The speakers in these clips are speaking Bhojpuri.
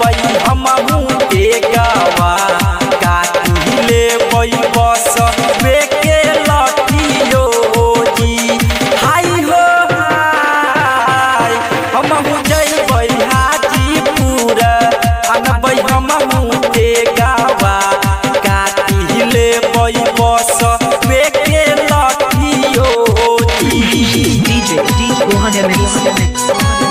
बनबई हमहू के गावा काटिले बई बस के लठियो जी। हाय हो हाय हमहू जइबई हाजीपुर बनबई हमहू के गावा काटिले बई बस के लठियो जी। DJ Rohan Mix.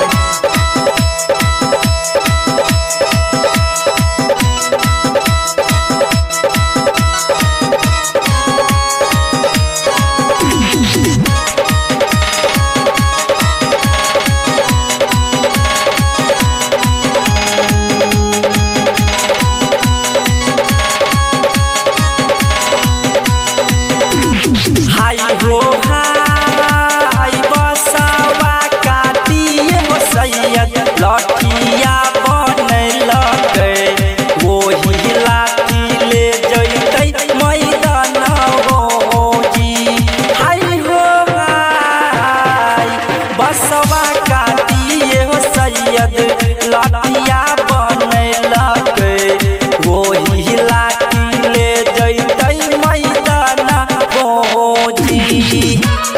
हाय हो हाय बसवा काटिए हो सैयद लठिया बनलकै ओही लाठी ले जइतै मैदान हो जी। हाय हो हाय बसवा काटिए हो सैयद लठिया बनलकै ओही लाठी ले जइतै मैदान हो जी।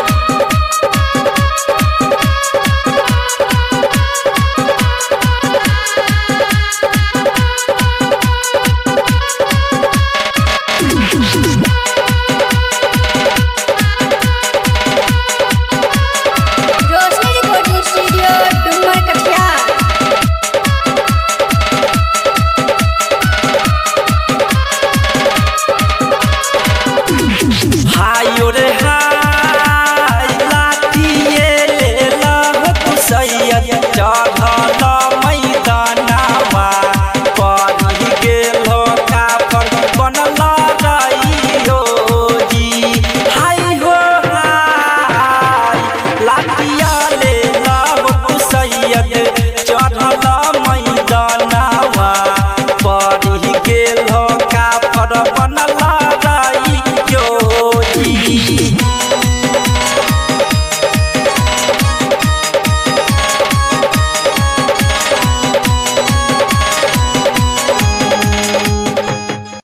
Roshni recording studio Dumar Katihar. हाय रे हाय लाठिए ले लहु सैयद चढ़ल मैदानवा पढ़ी गेल काफर बनल रहियो जी। हाय हो हाय लाठिया ले लहु सैयद चढ़ल मैदानवा पढ़ी गेल काफर